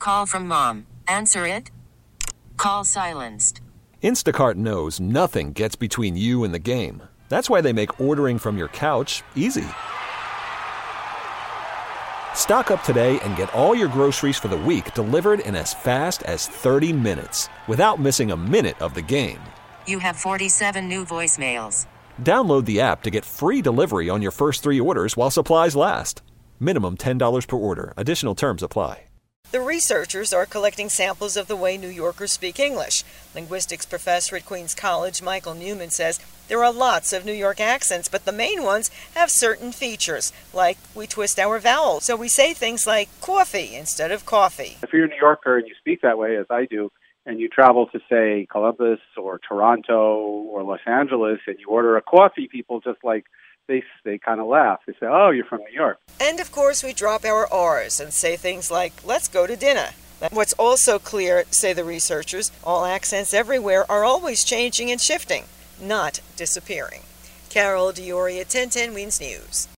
Call from mom. Answer it. Call silenced. Instacart knows nothing gets between you and the game. That's why they make ordering from your couch easy. Stock up today and get all your groceries for the week delivered in as fast as 30 minutes without missing a minute of the game. You have 47 new voicemails. Download the app to get free delivery on your first 3 orders while supplies last. Minimum $10 per order. Additional terms apply. The researchers are collecting samples of the way New Yorkers speak English. Linguistics professor at Queens College, Michael Newman, says there are lots of New York accents, but the main ones have certain features, like we twist our vowels, so we say things like coffee instead of coffee. If you're a New Yorker and you speak that way, as I do, and you travel to, say, Columbus or Toronto or Los Angeles, and you order a coffee, people just they kind of laugh. They say, oh, you're from New York. And, of course, we drop our R's and say things like, let's go to dinner. What's also clear, say the researchers, all accents everywhere are always changing and shifting, not disappearing. Carol Diori at 1010 Wins News.